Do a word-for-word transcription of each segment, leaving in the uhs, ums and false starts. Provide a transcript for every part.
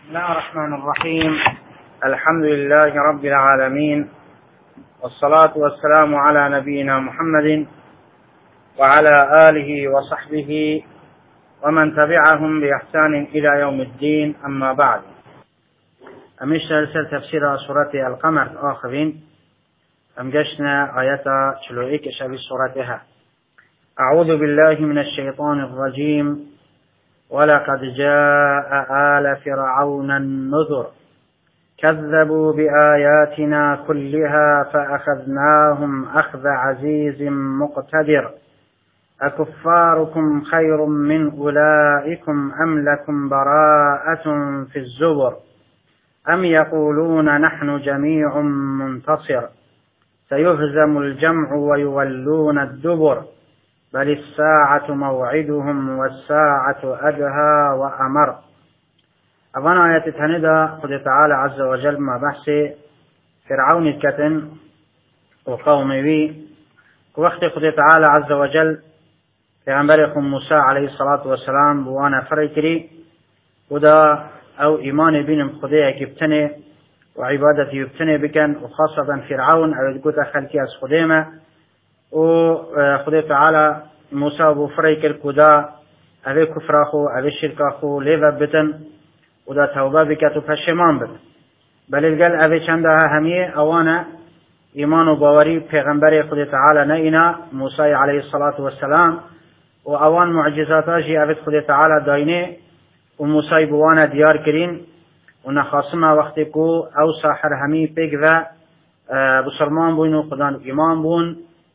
بسم الله الرحمن الرحيم. الحمد لله رب العالمين، والصلاة والسلام على نبينا محمد وعلى آله وصحبه ومن تبعهم بإحسان إلى يوم الدين. أما بعد، أمشنا رسالة تفسير سورة القمر آخرين أمجشنا آيات شلوئك شبه سورتها. أعوذ بالله من الشيطان الرجيم. ولقد جاء آل فرعون النذر كذبوا بآياتنا كلها فأخذناهم أخذ عزيز مقتدر أكفاركم خير من أولئكم أم لكم براءة في الزبر أم يقولون نحن جميع منتصر سيهزم الجمع ويولون الدبر بل الساعة موعدهم والساعة أدهى وأمر. أظن آيات تهندا خد تعالى عز وجل ما بحث فرعون الكتن وقومه وقت خد تعالى عز وجل پیغمبركم موسى عليه الصلاة والسلام بوانا فريكري ودا أو إيمان بينهم خديه يبتني وعبادتي يبتني بكن، وخاصة فرعون أو يقول خلقي أس خديمة وخدي تعالى موسى أبو فريكر كدا أبي كفر أخو أبي شرك أخو ليفا بتن ودا توبة بكتو فشمان بتن بل القل أبي چندها همية أوانا إيمان وباوري پیغمبر خدي تعالى نئنا موسى عليه الصلاة والسلام وأوان معجزات أجي أبي خدي تعالى داينه وموسى بوانا ديار كرين ونخاصمها وقتكو أو ساحر همي بيك ذا بسرمان بون وقدان إيمان بون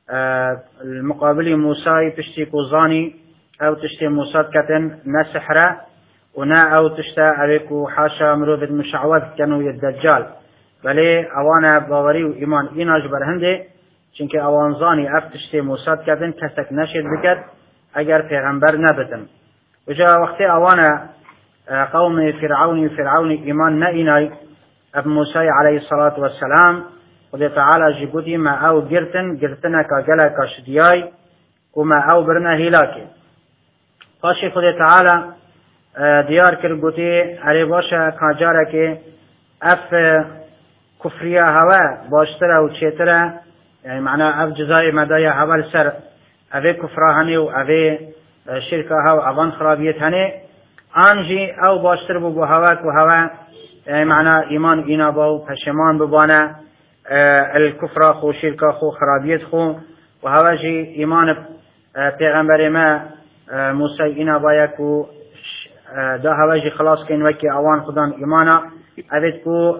المقابل موسى تشتي كوزاني أو تشتي موسى كتن نسحرة ونا أو تشتى أبيكو حاشا مروفد مشعوذ كانوا يدجال بلي أوانا باوري وإيمان إناج برهنده چنك أوان زاني أف تشتي موسى كتن كسك نشد بكت أجر پیغمبر نبتن. وجاء وقت أوانا قوم فرعون فرعون إيمان نئناي أب موسى عليه الصلاة والسلام خدي تعالى جبوتي ما أو جرتن جرتنا كجلا كشدياي وما أو برنا هلاكي قاشي خدي تعالى ديار كربوتي عرباشا كاجارك أف كفريا هوا باشترا وشيترا يعني معناه أف جزاي مدايا هوا السر أفي كفراهني وأفي شركة هوا أفان خرابيت هني آنجي أو باشتر بو هواك وهوا يعني معناه إيمان إنا باو پشمان ببانا الكفر خو شرك خو خرابيت خو وهواجي إيمان پیغمبر ما موسى إنا بايكو دا هواجي خلاص كين وكي أوان خدان إيمانا أبتكو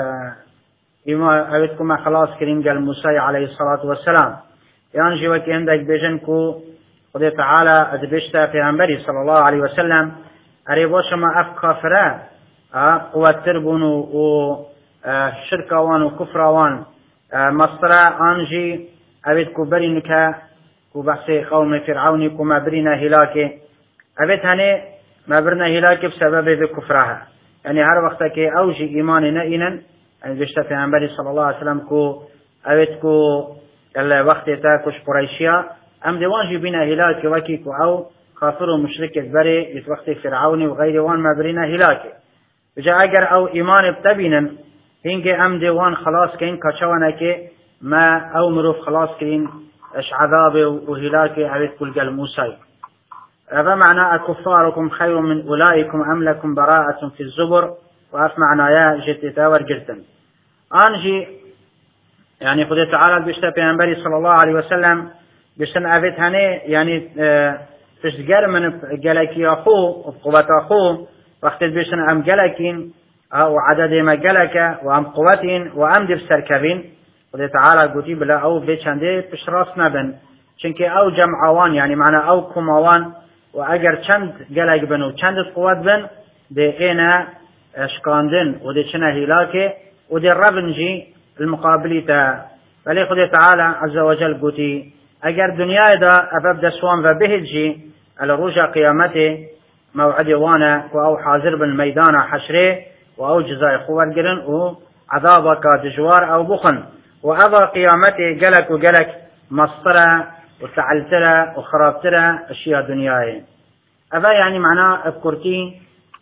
أبتكو ما خلاص كرين قال موسى عليه الصلاة والسلام يعني جي وكي عندك بيجنكو خدي تعالى أدبشتا پیغمبري صلى الله عليه وسلم أريبوش ما أف كافرة قوة تربون و شرك وان وكفر وان مصر أنجي أبيت كبرينك كبحث قوم فرعون كما برنا هلاك أبيت هني ما برنا هلاك بسبب ذكفرها يعني هر وقتك أوجي إيمان نئنا يعني بشتا في عنبري صلى الله عليه وسلم كو أبيت كو الوقت تاكش قريشيا أم دوانجي بنا هلاك وكيكو أو كافر ومشرك بري يتوقت فرعون وغير وان ما برنا هلاك جاء أجر أو إيمان بتبينا هنگه ام دیوان خلاص کین کچوانه که ما او مروف خلاص کین اش عذاب و هلاك عبد كل قال موسى. هذا معنى أكفاركم خير من أولئكم أم لكم براءة في الزبر وأف معنى يا جت تاور جرتن أنجي يعني خد تعالى بيشتا پیغمبر صلى الله عليه وسلم بيشتن أبيت هني يعني تشجر من جلكي أخو وقوة أخو وقت بيشتن أم جلكين أو عدد ما جلك وأم قوتين وأم دب سركبين خد تعالى قتي بلا أو بيشنده بشراس نبن چنك أو جمعوان يعني معنى أو كموان وأجر چند جلك بنو چند قوت بن دي إنا اشكاندن ودي چنه هلاكي ودي الربنجي المقابلي تا بلي خد تعالى عز وجل قتي أجر دنيا دا أبب دسوان وبهجي على رجع قيامته موعد وانا أو حاضر بالميدان حشره وأو جزاء خوار قرن وعذابك دجوار أو بخن وأبا قيامته قلك وقلك مصطرة وتعلترة وخرابترة أشياء دنياي أبا يعني معناه أذكرتي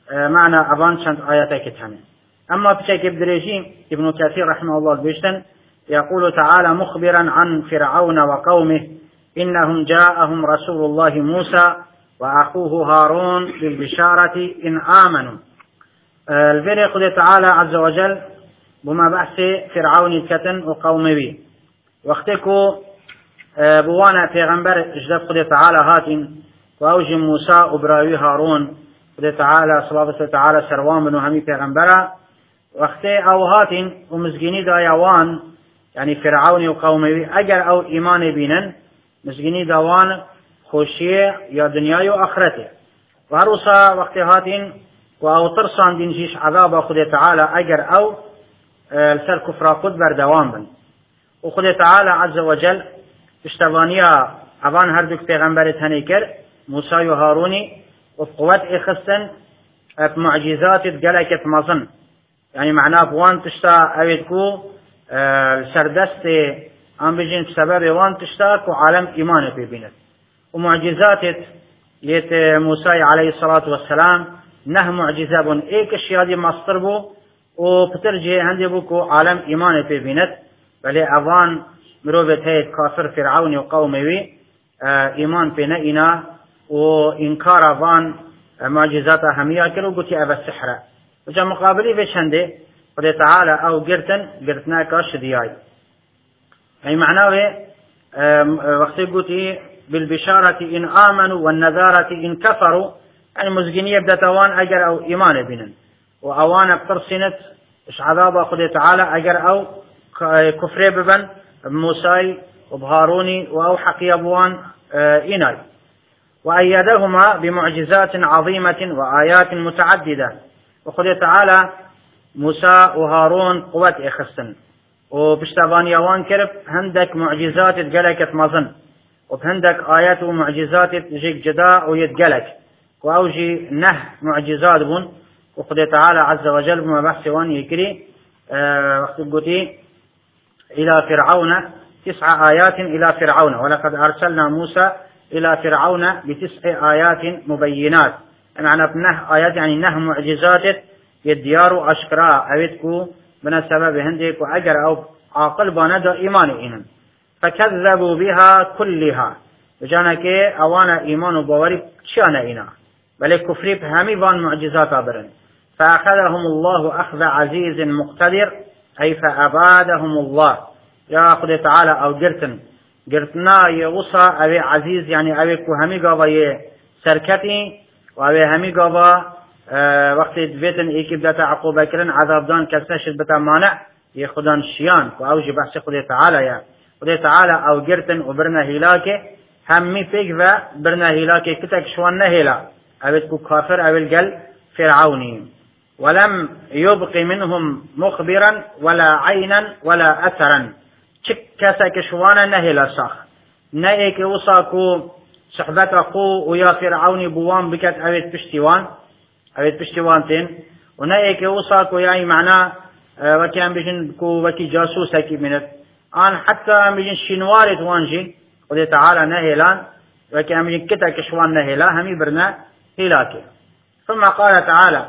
معنى أبان شنت آياتك تهمين. أما بشكل بدريجين ابن كثير رحمه الله البيشتن يقول تعالى مخبرا عن فرعون وقومه إنهم جاءهم رسول الله موسى وأخوه هارون بالبشارة إن آمنوا. الفير يقول تعالى عز وجل بما بحث فرعون الكتن وقومه واختكوا بوانا پیغمبر اجداد قد تعالى هاتين وأوجي موسى وبراوي هارون قد تعالى صلى الله تعالى سروان بنو همي پیغمبره واختي او هاتين ومزگيني دايوان يعني فرعون وقومه اگر او ايمان بينن مزگيني داوان خوشيه يا دنيا واخرته وهروسا وقت هاتين او ترسان دينجيش عذاب خد تعالى اگر او السر كفر قد بردوان بن وخد تعالى عز وجل اشتوانيا اوان هردوك پیغمبر تنكر موسى وهاروني وقوات اخستن معجزات قلقت مظن يعني معناه بوان تشتا اويدكو سردست ام بجين بسبب وان تشتا كو عالم ايمان ببينت ومعجزات يت موسى عليه الصلاة والسلام نه معجزة بون ايك اشياء مصدر بو وبترجي هندي بو كو عالم ايمان ببينت بل اوان مروبت هيد كافر فرعون وقومه ايمان بنا وانكار اوان معجزات همية كرو قلتي ابا السحر وجا مقابلي في شنده قد تعالى او قرتن قرتنا كاش دياي اي معناه وقت قلتي بالبشارة ان امنوا والنذارة ان كفروا يعني مزقينية بدتوان اجر او ايمان بنا واوان بترسنت اش عذاب قد تعالى اجر او كفر ببن بموسى وبهاروني واو حقي ابوان ايناي وأيدهما بمعجزات عظيمة وآيات متعددة وقال تعالى موسى وهارون قوة إخستن وبشتغان يوان كرب هندك معجزات تقلقت مظن وبهندك آيات ومعجزات جيك جداء ويتقلق وأوجي نه معجزات بون وقال تعالى عز وجل بما بحث وان يكري أه وقت قلتي إلى فرعون تسع آيات إلى فرعون ولقد أرسلنا موسى إلى فرعون بتسع آيات مبينات معنى بنه آيات يعني نه معجزات يديار أشكراء أبتكو من سبب هندك وأجر أو عاقل باندا إيمان إنهم فكذبوا بها كلها بجانك أوانا إيمان وبواري شان إنا بل كفري بهمي بان معجزات برن فأخذهم الله أخذ عزيز مقتدر أي فأبادهم الله يا أخذ تعالى أو جرتن قرتنا يوصى أبي عزيز يعني أبي كو همي قابا سركتي وأبي همي قابا أه وقت بيتن إيكي بدأت عقوبة كرن عذاب دان كسنشد بتا مانع يخدان شيان وأوجي بحث خده تعالى يا خده تعالى أو قرتن وبرنا هلاكي همي فيك ذا برنا هلاكي كتك شوان نهلا أبي كو كافر أبي القل فرعوني ولم يبق منهم مخبرا ولا عينا ولا أثرا چک کسا که شوانا نهلا ساخ نه ای که وصا کو صحبت اخو و یا فرعونی بوان بکت اوید پشتیوان اوید پشتیوان تین و نه ای که وصا کو یعنی معنا وکی هم بجن کو وکی جاسوس اکی منت آن حتی هم بجن شنوارت وانجی خود تعالی نهلان وکی هم بجن کتا کشوان نهلا همی برنا هلاکه ثم قال تعالى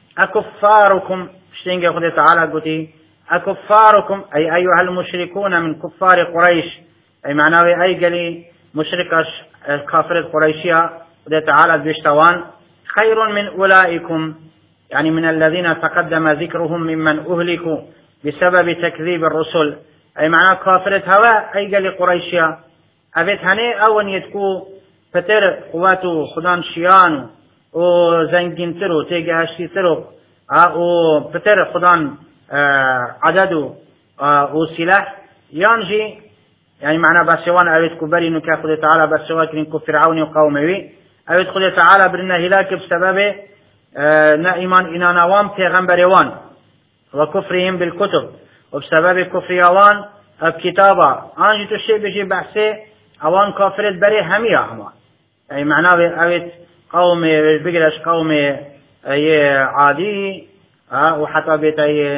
أكفاركم شتنجي خود تعالى قلتي أكفاركم أي أيها المشركون من كفار قريش أي معناه أي قلي مشرك كافر قريشية خود تعالى بيشتوان خير من أولئكم يعني من الذين تقدم ذكرهم ممن أهلكوا بسبب تكذيب الرسل أي معناه كافرة هواء أي قلي قريشية أبيت هني أول يتكو فتر قواتو خدان شيانو و زنگین ترو تیگه هشتی ترو و پتر خدان عدد و سلاح یانجی يعني معنى بسوان أريد كبري نكا خد تعالى بسوا كرين كفرعون وقومه أريد خد تعالى برنا هلاك بسبب نا إيمان إنانا وان پیغمبر وان وكفرهم بالكتب وبسبب كفريوان الكتابة أنجي تشي بجي بحثي أوان كافرت بري همي أعما يعني معنى أريد قوم بقرش قوم أي عادي وحتى بيت أي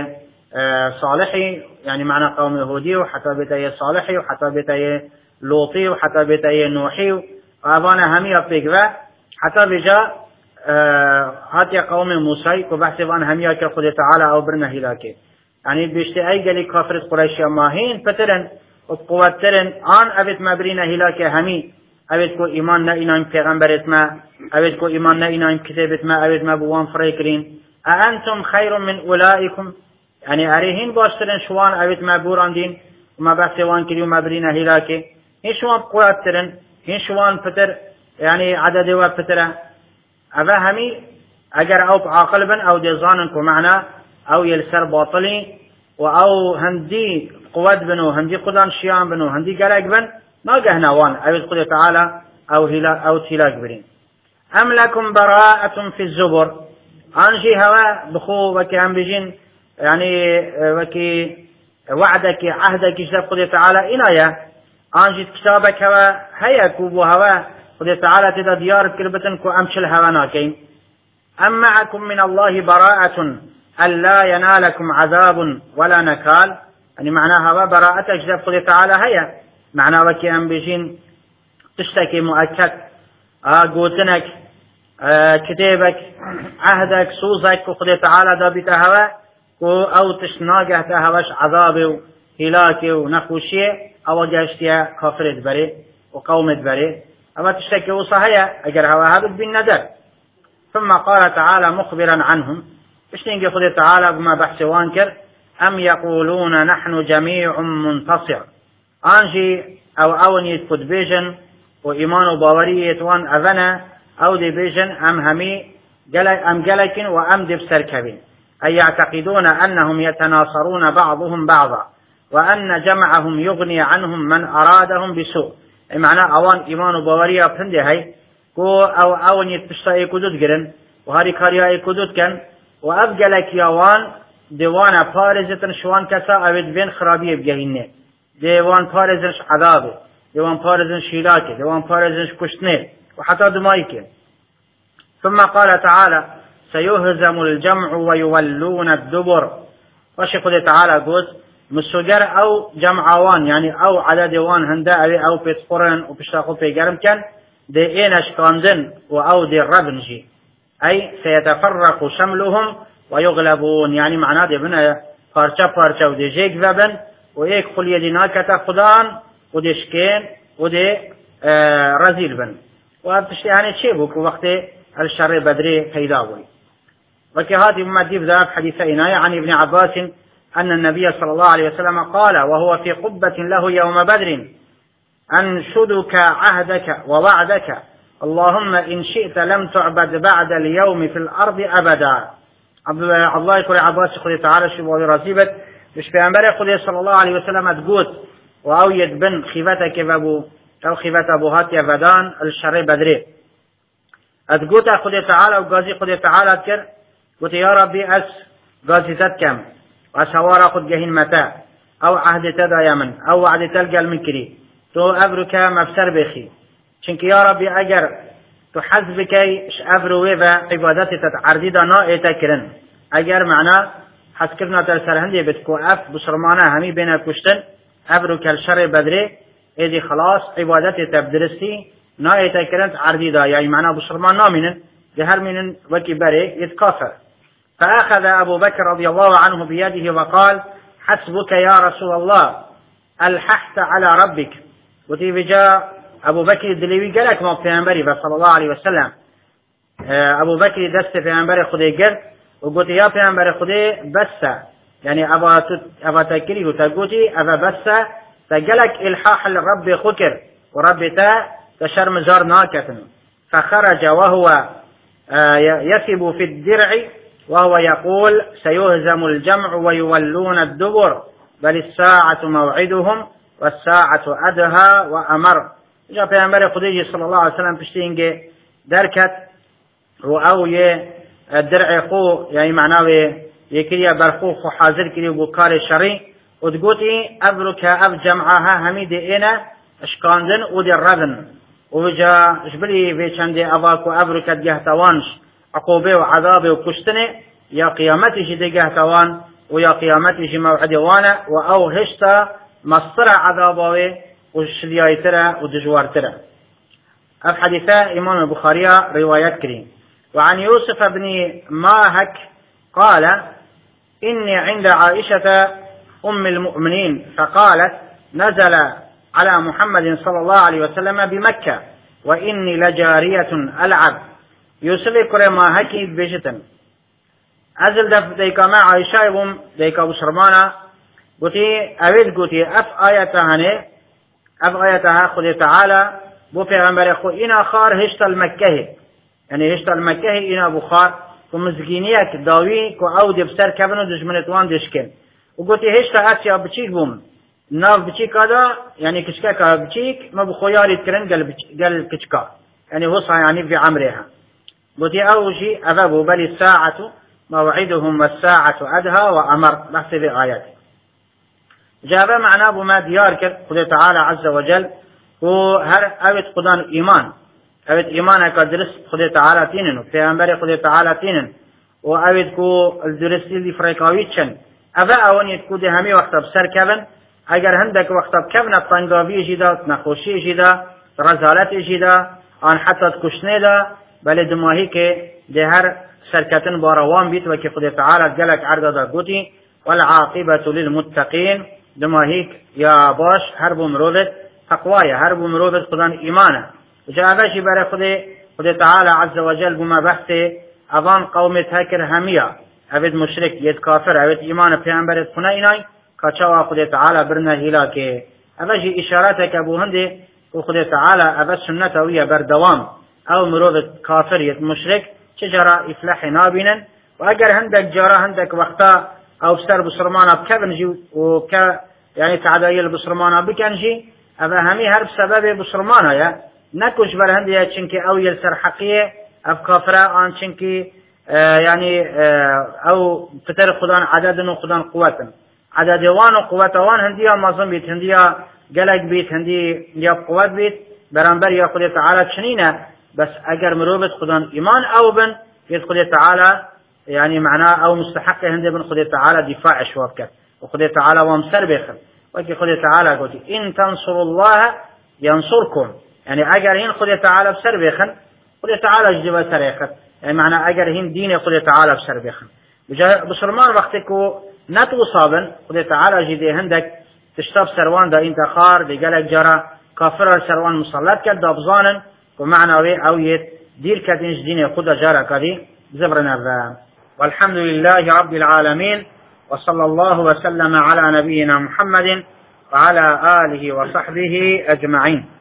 صالحي يعني معنى قوم يهودي وحتى بيت أي صالحي وحتى بيت أي لوطي وحتى بيت أي نوحي وأبانا همي أبقى حتى بجاء هاتي قوم موسى وبحث عن هميا كخد تعالى أو برنا هلاكي يعني بيشتي أي قالي كافر قريش ماهين فترن وقوترن آن أبت ما برنا هلاكي همي أبت كو إيمان نا إنام پیغمبرت ما أبت كو إيمان نا إنام كتابت ما أبت ما بوان فريكرين أأنتم خير من أولئكم يعني أريهين باشترن شوان أبت ما بوران دين وما بحث وان كريو ما برنا هلاكي هين شوان قوترن هين شوان فتر يعني عدد وفتره أبا همي أجر أو عاقل بن أو ديزانن كمعنى أو يلسر باطلي وأو هندي قوات بنو هندي قدان شيان بنو هندي قلق بن ما جهنا وان أبي قل تعالى أو هلا أو تلاك برين أم لكم براءة في الزبر أنجي هوا بخو وكي هم بيجين يعني وكي وعدك عهدك جاب قل تعالى إنايا أنجي كتابك هوا هيا كوبو هوا قل تعالى تدا ديار كربتن كو أمشل هواناكين أم معكم من الله براءة ألا ينالكم عذاب ولا نكال يعني معناها براءة أجزاء قل تعالى هيا معنى وكي أم بيجين تشتكي مؤكد آه قوتنك آه كتابك عهدك سوزك قل تعالى دابت هوا كو أو تشناقه تهواش عذاب هلاكي ونخوشي أو جاشتيا كافرت بري وقومت بري أما تشتكي وصحيح أجر هوا هذا بالندر ثم قال تعالى مخبرا عنهم اشتنجي خذ تعالى بما بحث وانكر أم يقولون نحن جميع منتصر أنجي أو أوني تكد بيجن وإيمان باورية وان أذنا أو دي بيجن أم همي أم جلك وأم دي بسركبين أي يعتقدون أنهم يتناصرون بعضهم بعضا وأن جمعهم يغني عنهم من أرادهم بسوء أي معنى أوان إيمان باورية بهندي هاي كو أو أوني تشتاي كدود جرن وهاري كاريا كدود كان وأبجلك يوان ديوانا بارزة شوان كسا أبد بين خرابية بجهنة ديوان بارزة عذابه ديوان بارزة شيلاكه ديوان بارزة كشتنه وحتى دمائك ثم قال تعالى سيهزم الجمع ويولون الدبر وشي تعالى قلت مسجر أو جمعوان يعني أو عدد وان هندا أو بيتقرن وبيشتاقوا بيجرم كان دي إينش كاندن وأو دي الربنجي أي سيتفرق شملهم ويغلبون يعني معناه دي بنا بارچا بارچا ودي جيك وبن وإيك خل يدينا كتا خدان ودي شكين ودي آه رزيل بن وابتشتي يعني تشيبك وقت الشر بدري فيداوي وكهاتي ممدي بذلك حديث إناية عن ابن عباس أن النبي صلى الله عليه وسلم قال وهو في قبة له يوم بدر أنشدك عهدك ووعدك اللهم إن شئت لم تعبد بعد اليوم في الأرض أبدا عبد الله يقول عباس يقول تعالى شبه رسيبت مش بأنبري يقول صلى الله عليه وسلم تقوت وأويد بن خيفتك أبو أو خيفت أبو هاتي فدان الشر بدري أتقوت أخذ تعالى وقازي قد تعالى تكر قلت يا ربي أس قازي تتكم وأسوار أخذ جهين متى أو عهد تدا يمن أو وعد تلقى المنكري تو أبرك مفسر بخي شنك يا ربي أجر تحذبك أبرو ويفا عبادتي تتعرضي دانا إيتكرن أجر معنا حسكرنا تلسر هندي بتكو أف بسرمانا همي بين كشتن أبرك الشر بدري إذي خلاص عبادتي تبدرسي نا إيتكرن تعرضي دا يعني معنا بسرمان نامن جهر من وكي بري يتكافر فأخذ أبو بكر رضي الله عنه بيده وقال حسبك يا رسول الله ألححت على ربك وتي جاء أبو بكر الدليوي قالك ما في أنبري صلى الله عليه وسلم أبو بكر دست في أنبري خدي قر وقلت يا في أنبري خدي بس يعني أبا أبا تكري وتقولي أبا بس فقالك إلحاح للرب خكر ورب تا تشر مزار ناكتن فخرج وهو يثب في الدرع وهو يقول سيهزم الجمع ويولون الدبر بل الساعة موعدهم والساعة أدهى وأمر جاء پیغمبر خدای صلی الله علیه وسلم پشتینگه درکت و او یه درع خو یعنی معناوی یکیه برخو خو حاضر کری و کار شرعی و دگوتی ابرک اب جمعها همید اینا اشکاندن و دی ردن و جا جبلی وی چنده اباکو ابرکت گهتوانش عقوبه و عذاب و کشتنه یا قیامتش دی گهتوان و یا قیامتش موعد وانا و او هشتا مصر عذاباوی وشديايترا ودجوارترا. الحديثة إمام البخاري روايات كريم وعن يوسف بن ماهك قال إني عند عائشة أم المؤمنين فقالت نزل على محمد صلى الله عليه وسلم بمكة وإني لجارية ألعب. يوسف كره ماهكي بيجتن أزل دف ديكا مع عائشة يقوم ديكا بسرمانا قلتي أريد قلتي أف آياتها نه أف آياتها خذ تعالى بو پیغمبر خو إنا خار هشت المكه يعني هشت المكه إنا بخار ومزگینیه که داوی که او دی بسر کبن و دشمنتوان دشکن و گوتی هشتا اتیا بچیک بوم ناف بچیک آدا يعني كشكا كا بچیک ما بخویاری کرن گل گل کچکا يعني وصا يعني في عمرها گوتی او شي أبابو بل الساعة موعدهم والساعة أدهى وأمر بحث في آيات جاب معنا بما ديار كر خذ تعالى عز وجل وهر أبد قدان إيمان أبد إيمانك درس خذ تعالى تينن في أنبر خذ تعالى تينن وأبد كو الدرس اللي فريقاويتشن أبا أوني تكو ده همي وقت بسر كبن أجر هندك وقت بكبن الطنقابي جدا نخوشي جدا رزالت جدا آن حتى تكشنه دا بل دماهي که ده هر سركتن باروان بيت وكي خذ تعالى جلك عرض دا قوتي والعاقبة للمتقين دماهيك يا باش هرب مروبت تقوايا هرب مروبت قدان إيمانا جابشي برا خذ خذ تعالى عز وجل بما بحث أظن قوم تهكر همية أبد مشرك يد كافر أبد إيمان في أنبرت خنائناي كاتشوا خذ تعالى برنا هلاك أبجي إشاراتك أبو هندي وخذ تعالى أبد سنة ويا بردوام أو مروبت كافر يد مشرك شجرة إفلاح نابنا وأجر هندك جارة هندك وقتا أو بسر بصرمانا بكبنجي وك يعني تعدايل بصرمانا بكنجي أبا همي هرب سبب بصرمانا يا نكوش بر هندي چنكي أو يلسر حقية أف كافرة آن چنكي آه يعني آه أو فتر خدان عدد وخدان قوة عدد وان وقوة وان هندية مازن بيت هندية قلق بيت هندية يا قوة بيت برانبر يا خدي تعالى شنينة بس أجر مروبة خدان إيمان أو بن يدخل تعالى يعني معناه أو مستحق هندي بن خدي تعالى دفاع شوابك وخدي تعالى وامسر بخل وكي خدي تعالى قلت إن تنصروا الله ينصركم يعني أجر هين خدي تعالى بسر بخل خدي تعالى جدوا سريخل يعني معناه أجر هين دين خدي تعالى بسر بخل بسرمان وقتكو نتو صابن خدي تعالى جدي هندك تشتاب سروان دا انت خار دي قالك جرى كافر سروان مصلات كد دابزانا ومعنى أو يت دير كدنج دين خدا جرى كدي زبرنا والحمد لله رب العالمين وصلى الله وسلم على نبينا محمد وعلى آله وصحبه أجمعين.